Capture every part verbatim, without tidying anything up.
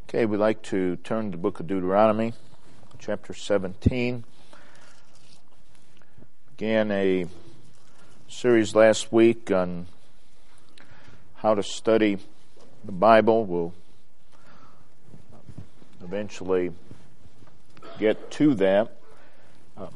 Okay, we'd like to turn to the book of Deuteronomy, chapter seventeen. Began a series last week on how to study the Bible. We'll eventually get to that. Um,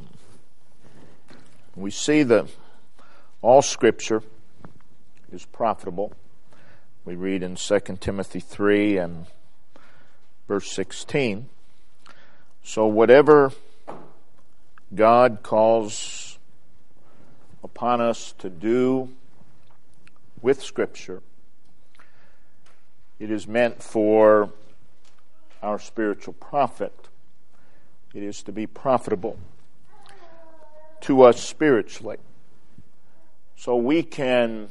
we see that all Scripture is profitable. We read in Second Timothy three and verse sixteen. So whatever God calls upon us to do with Scripture, it is meant for our spiritual profit. It is to be profitable to us spiritually. So we can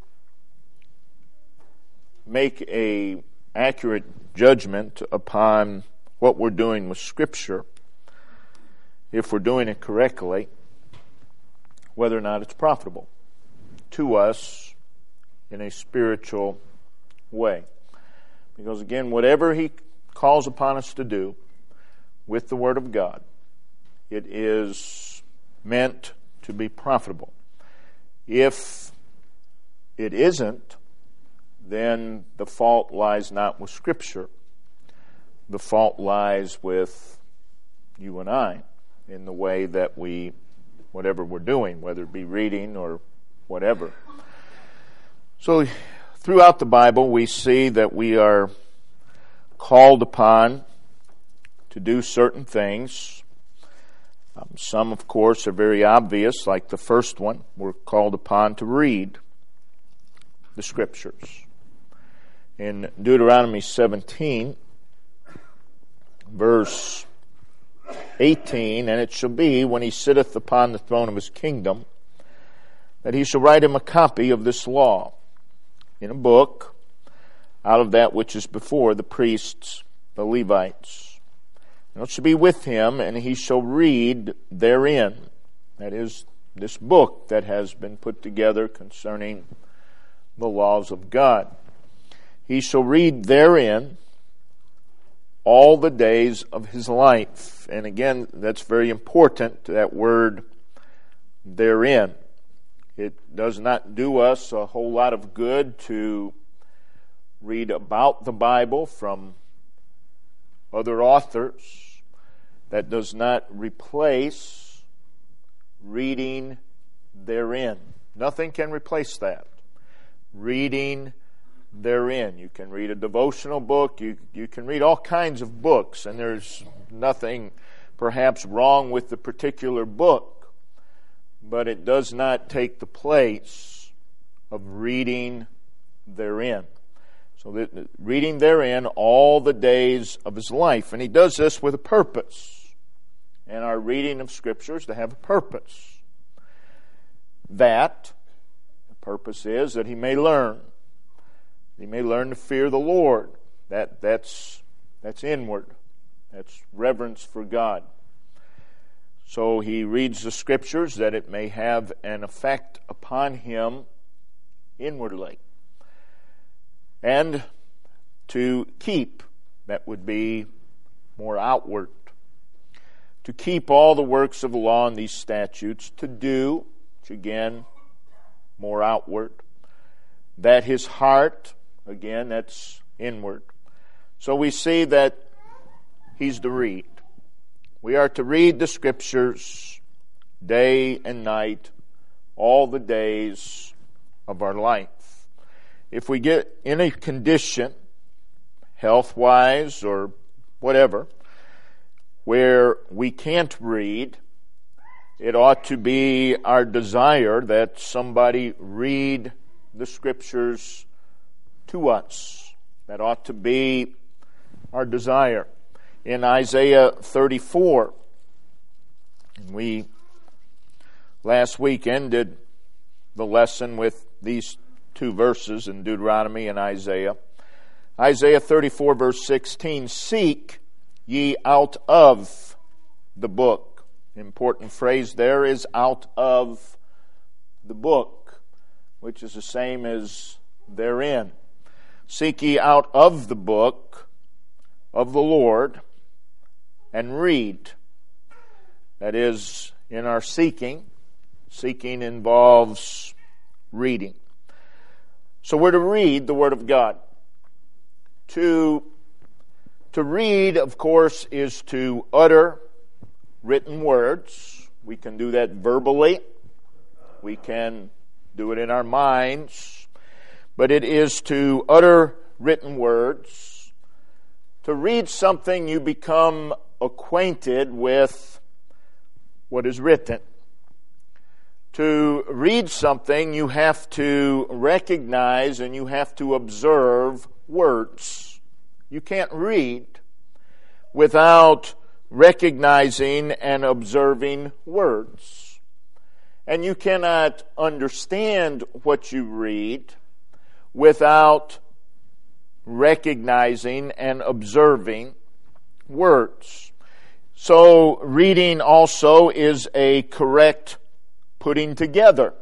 make a accurate judgment upon what we're doing with Scripture, if we're doing it correctly, whether or not it's profitable to us in a spiritual way. Because again, whatever He calls upon us to do with the Word of God, it is meant to be profitable. If it isn't, then the fault lies not with Scripture. The fault lies with you and I in the way that we, whatever we're doing, whether it be reading or whatever. So throughout the Bible, we see that we are called upon to do certain things. Um, some, of course, are very obvious, like the first one. We're called upon to read the Scriptures. In Deuteronomy seventeen, verse eighteen, and it shall be, when he sitteth upon the throne of his kingdom, that he shall write him a copy of this law in a book, out of that which is before the priests, the Levites. And it shall be with him, and he shall read therein. That is, this book that has been put together concerning the laws of God. He shall read therein all the days of his life. And again, that's very important, that word therein. It does not do us a whole lot of good to read about the Bible from other authors. That does not replace reading therein. Nothing can replace that. Reading therein. You can read a devotional book. You, you can read all kinds of books, and there's nothing perhaps wrong with the particular book, but it does not take the place of reading therein. So that reading therein all the days of his life. And he does this with a purpose. And our reading of Scripture is to have a purpose. That, the purpose is that he may learn. He may learn to fear the Lord. That, that's, that's inward. That's reverence for God. So he reads the Scriptures that it may have an effect upon him inwardly. And to keep, that would be more outward. To keep all the works of the law and these statutes, to do, which again, more outward. That his heart, again, that's inward. So we see that he's to read. We are to read the Scriptures day and night, all the days of our life. If we get in a condition, health-wise or whatever, where we can't read, it ought to be our desire that somebody read the Scriptures to us. That ought to be our desire. In Isaiah thirty-four, we last week ended the lesson with these two verses in Deuteronomy and Isaiah. Isaiah thirty-four verse sixteen, seek ye out of the book. Important phrase there is out of the book, which is the same as therein. Seek ye out of the book of the Lord and read. That is, in our seeking. Seeking involves reading. So we're to read the Word of God. To, to read, of course, is to utter written words. We can do that verbally. We can do it in our minds. But it is to utter written words. To read something, you become acquainted with what is written. To read something, you have to recognize and you have to observe words. You can't read without recognizing and observing words. And you cannot understand what you read without recognizing and observing words. So reading also is a correct putting together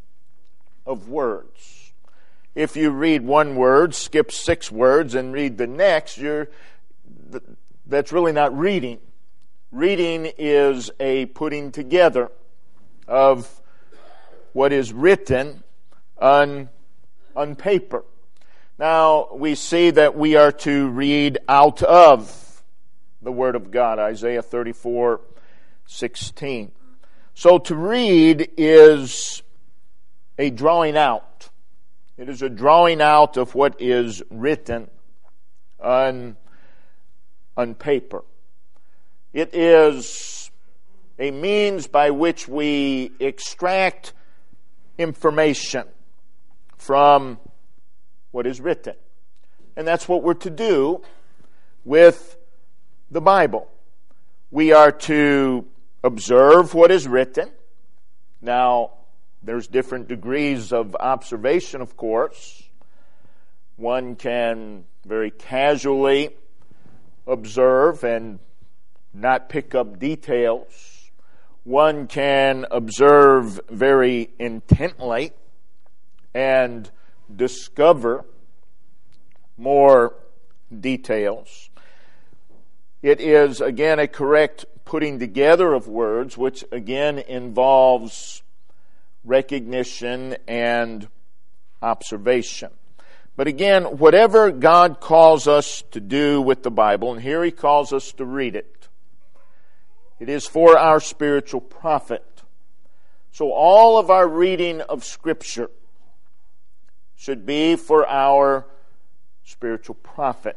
of words. If you read one word, skip six words, and read the next, you're that's really not reading. Reading is a putting together of what is written on, on paper. Now, we see that we are to read out of the Word of God, Isaiah thirty-four sixteen. So to read is a drawing out. It is a drawing out of what is written on, on paper. It is a means by which we extract information from what is written. And that's what we're to do with the Bible. We are to observe what is written. Now, there's different degrees of observation, of course. One can very casually observe and not pick up details. One can observe very intently and discover more details. It is, again, a correct putting together of words, which again involves recognition and observation. But again, whatever God calls us to do with the Bible, and here He calls us to read it, it is for our spiritual profit. So all of our reading of Scripture should be for our spiritual profit.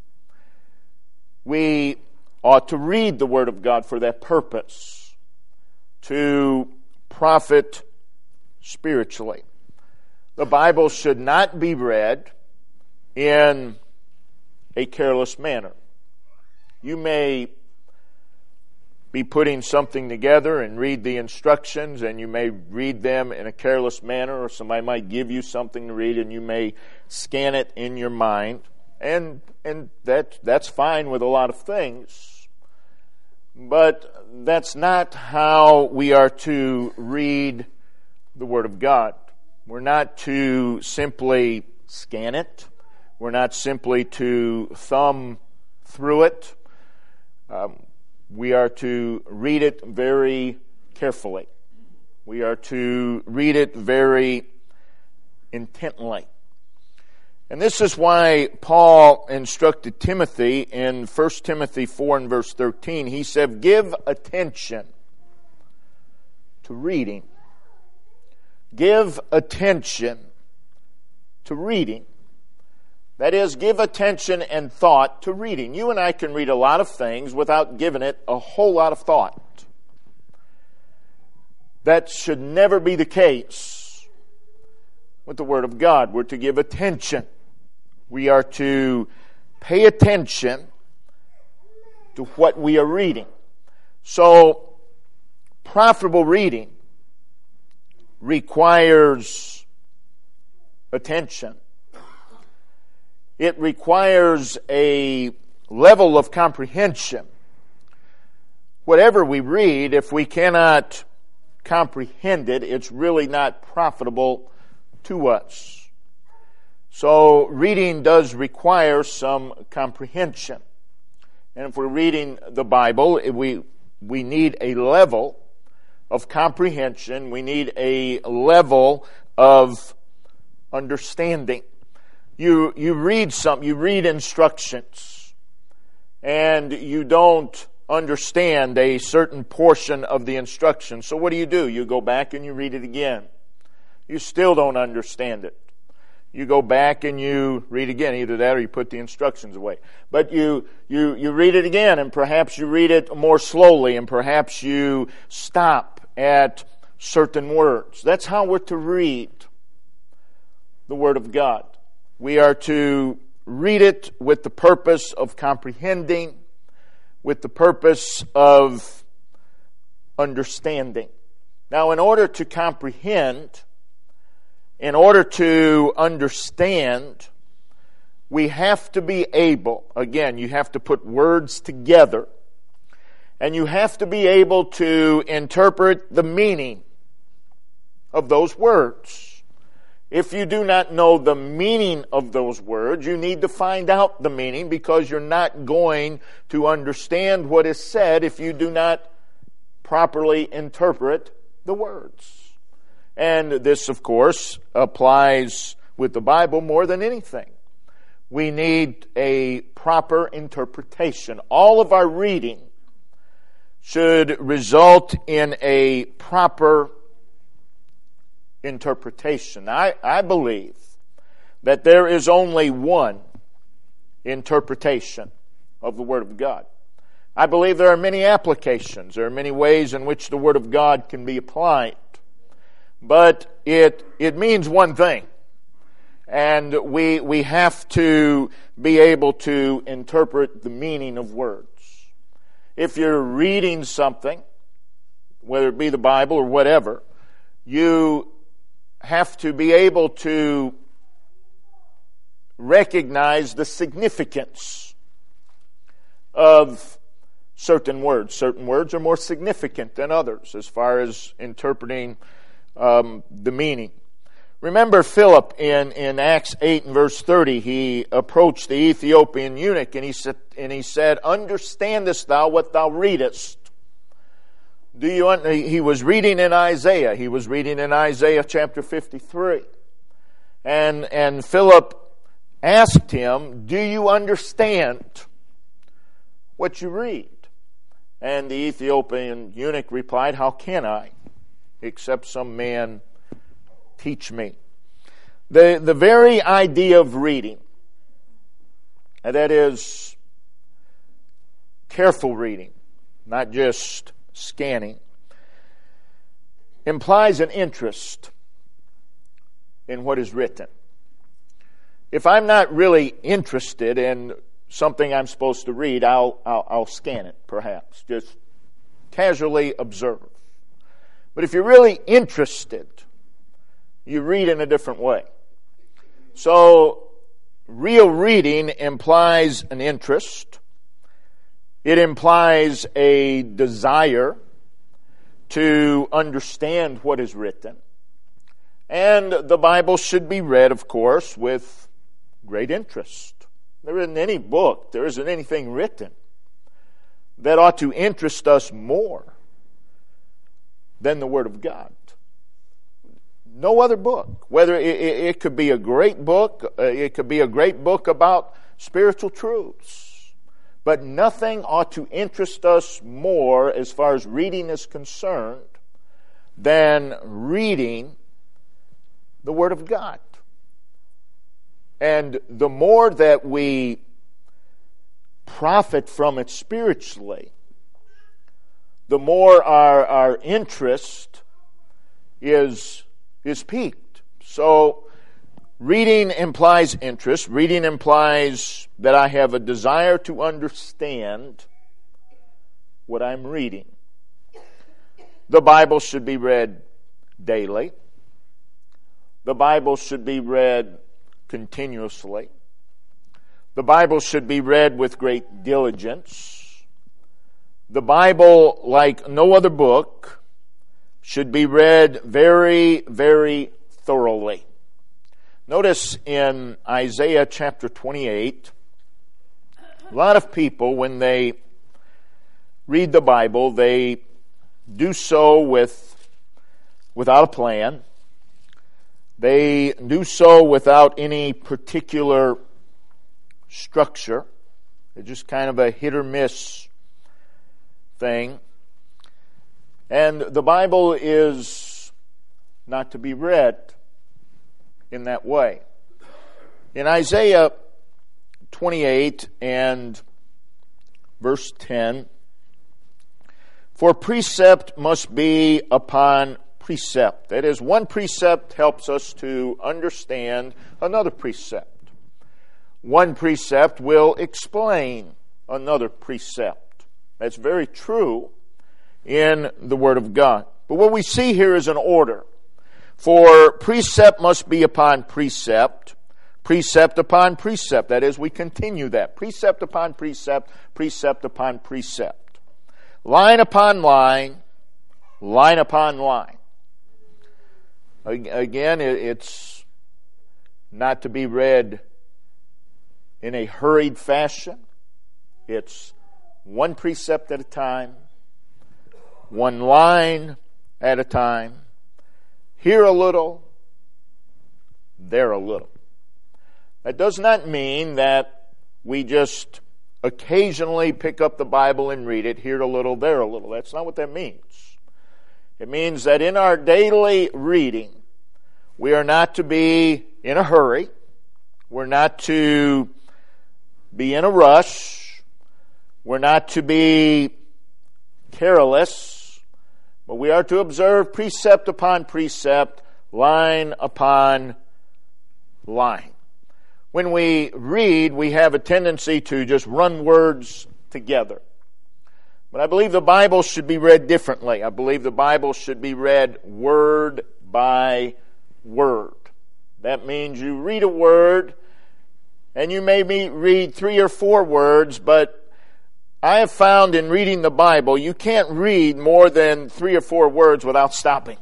We ought to read the Word of God for that purpose, to profit spiritually. The Bible should not be read in a careless manner. You may be putting something together and read the instructions, and you may read them in a careless manner, or somebody might give you something to read and you may scan it in your mind. And and that that's fine with a lot of things. But that's not how we are to read the Word of God. We're not to simply scan it. We're not simply to thumb through it. Um, we are to read it very carefully. We are to read it very intently. And this is why Paul instructed Timothy in First Timothy four and verse thirteen. He said, give attention to reading. Give attention to reading. That is, give attention and thought to reading. You and I can read a lot of things without giving it a whole lot of thought. That should never be the case with the Word of God. We're to give attention. We are to pay attention to what we are reading. So, profitable reading requires attention. It requires a level of comprehension. Whatever we read, if we cannot comprehend it, it's really not profitable to us. So reading does require some comprehension. And if we're reading the Bible, we, we need a level of comprehension. We need a level of understanding. You, you read some, you read instructions, and you don't understand a certain portion of the instruction. So what do you do? You go back and you read it again. You still don't understand it. You go back and you read again. Either that or you put the instructions away. But you, you, you read it again, and perhaps you read it more slowly, and perhaps you stop at certain words. That's how we're to read the Word of God. We are to read it with the purpose of comprehending, with the purpose of understanding. Now, in order to comprehend, in order to understand, we have to be able, again, you have to put words together, and you have to be able to interpret the meaning of those words. If you do not know the meaning of those words, you need to find out the meaning, because you're not going to understand what is said if you do not properly interpret the words. And this, of course, applies with the Bible more than anything. We need a proper interpretation. All of our reading should result in a proper interpretation. I, I believe that there is only one interpretation of the Word of God. I believe there are many applications. There are many ways in which the Word of God can be applied. But it it means one thing. And we we have to be able to interpret the meaning of words. If you're reading something, whether it be the Bible or whatever, you have to be able to recognize the significance of certain words. Certain words are more significant than others as far as interpreting um, the meaning. Remember Philip in, in Acts eight and verse thirty, he approached the Ethiopian eunuch and he said, and he said, "Understandest thou what thou readest?" Do you? He was reading in Isaiah. He was reading in Isaiah chapter fifty-three. And, and Philip asked him, "Do you understand what you read?" And the Ethiopian eunuch replied, "How can I, except some man teach me?" The, the very idea of reading, and that is careful reading, not just scanning, implies an interest in what is written. If I'm not really interested in something I'm supposed to read, I'll, I'll, I'll scan it, perhaps, just casually observe. But if you're really interested, you read in a different way. So, real reading implies an interest. It implies a desire to understand what is written. And the Bible should be read, of course, with great interest. There isn't any book, there isn't anything written that ought to interest us more than the Word of God. No other book. Whether it, it, it could be a great book, uh, it could be a great book about spiritual truths. But nothing ought to interest us more as far as reading is concerned than reading the Word of God. And the more that we profit from it spiritually, the more our, our interest is, is piqued. So, reading implies interest. Reading implies that I have a desire to understand what I'm reading. The Bible should be read daily. The Bible should be read continuously. The Bible should be read with great diligence. The Bible, like no other book, should be read very, very thoroughly. Notice in Isaiah chapter twenty-eight A lot of people, when they read the Bible, they do so with without a plan. They do so without any particular structure. It's just kind of a hit or miss thing. And the Bible is not to be read in that way. In Isaiah twenty-eight and verse ten, for precept must be upon precept. That is, one precept helps us to understand another precept. One precept will explain another precept. That's very true in the Word of God. But what we see here is an order. For precept must be upon precept, precept upon precept. That is, we continue that. Precept upon precept, precept upon precept. Line upon line, line upon line. Again, it's not to be read in a hurried fashion. It's one precept at a time, one line at a time. Here a little, there a little. That does not mean that we just occasionally pick up the Bible and read it, here a little, there a little. That's not what that means. It means that in our daily reading, we are not to be in a hurry. We're not to be in a rush. We're not to be careless. But we are to observe precept upon precept, line upon line. When we read, we have a tendency to just run words together. But I believe the Bible should be read differently. I believe the Bible should be read word by word. That means you read a word, and you may read three or four words, but I have found in reading the Bible, you can't read more than three or four words without stopping.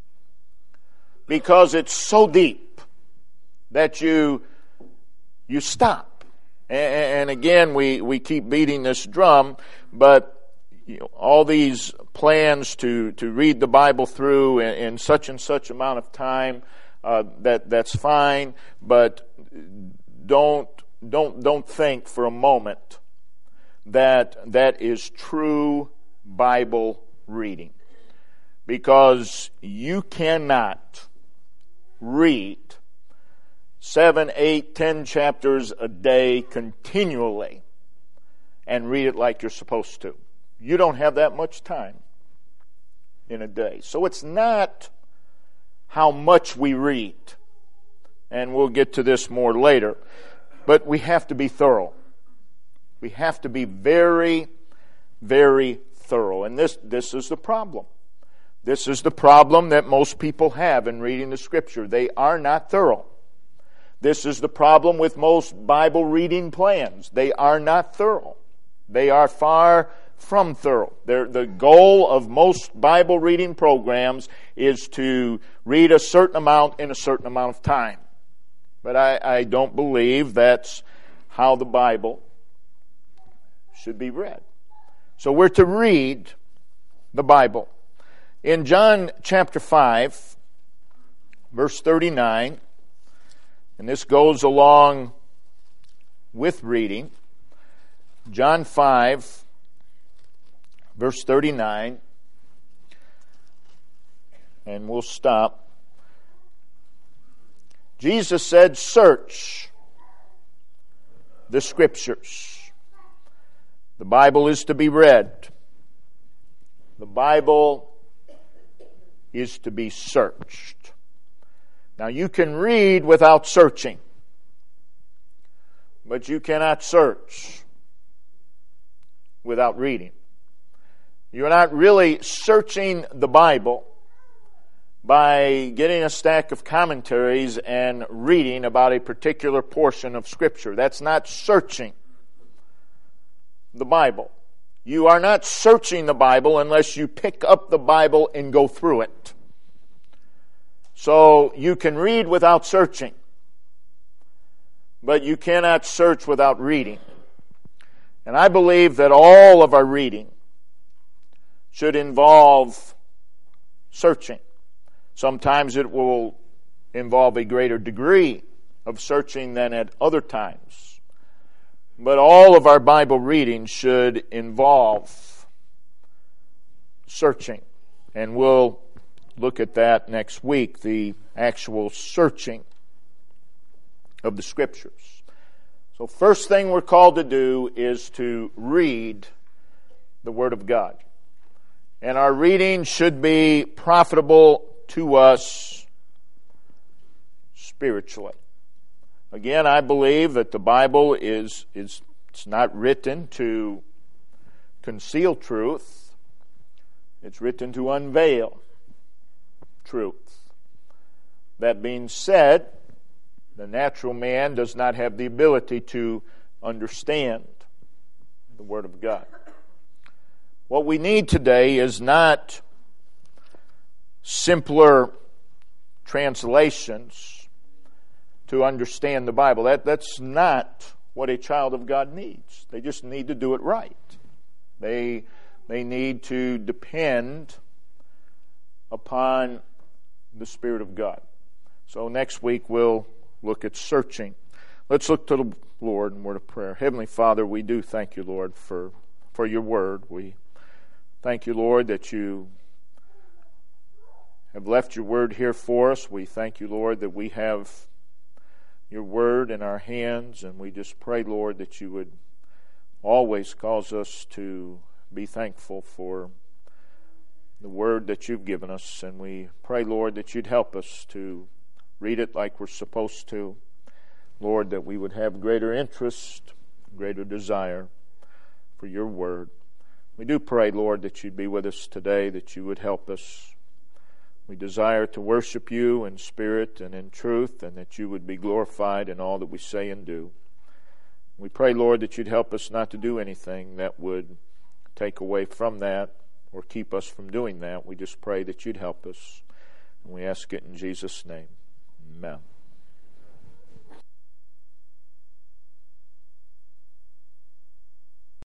Because it's so deep that you you stop. And again, we, we keep beating this drum, but you know, all these plans to, to read the Bible through in, in such and such amount of time, uh, that that's fine, but don't don't don't think for a moment that that is true Bible reading. Because you cannot read seven, eight, ten chapters a day continually and read it like you're supposed to. You don't have that much time in a day. So it's not how much we read. And we'll get to this more later. But we have to be thorough. We have to be very, very thorough. And this, this is the problem. This is the problem that most people have in reading the Scripture. They are not thorough. This is the problem with most Bible reading plans. They are not thorough. They are far from thorough. They're, the goal of most Bible reading programs is to read a certain amount in a certain amount of time. But I, I don't believe that's how the Bible should be read. So we're to read the Bible. In John chapter five, verse thirty-nine, and this goes along with reading, John five, verse thirty-nine, and we'll stop. Jesus said, "Search the Scriptures." The Bible is to be read. The Bible is to be searched. Now, you can read without searching, but you cannot search without reading. You're not really searching the Bible by getting a stack of commentaries and reading about a particular portion of Scripture. That's not searching the Bible. You are not searching the Bible unless you pick up the Bible and go through it. So you can read without searching, but you cannot search without reading. And I believe that all of our reading should involve searching. Sometimes it will involve a greater degree of searching than at other times. But all of our Bible reading should involve searching. And we'll look at that next week, the actual searching of the Scriptures. So first thing we're called to do is to read the Word of God. And our reading should be profitable to us spiritually. Again, I believe that the Bible is, is it's not written to conceal truth. It's written to unveil truth. That being said, the natural man does not have the ability to understand the Word of God. What we need today is not simpler translations to understand the Bible. That, that's not what a child of God needs. They just need to do it right. They, they need to depend upon the Spirit of God. So next week we'll look at searching. Let's look to the Lord in word of prayer. Heavenly Father, we do thank you, Lord, for, for your word. We thank you, Lord, that you have left your word here for us. We thank you, Lord, that we have your word in our hands, and we just pray, Lord, that you would always cause us to be thankful for the word that you've given us. And we pray, Lord, that you'd help us to read it like we're supposed to. Lord, that we would have greater interest, greater desire for your word. We do pray, Lord, that you'd be with us today, that you would help us. We desire to worship you in spirit and in truth, and that you would be glorified in all that we say and do. We pray, Lord, that you'd help us not to do anything that would take away from that or keep us from doing that. We just pray that you'd help us. And we ask it in Jesus' name. Amen.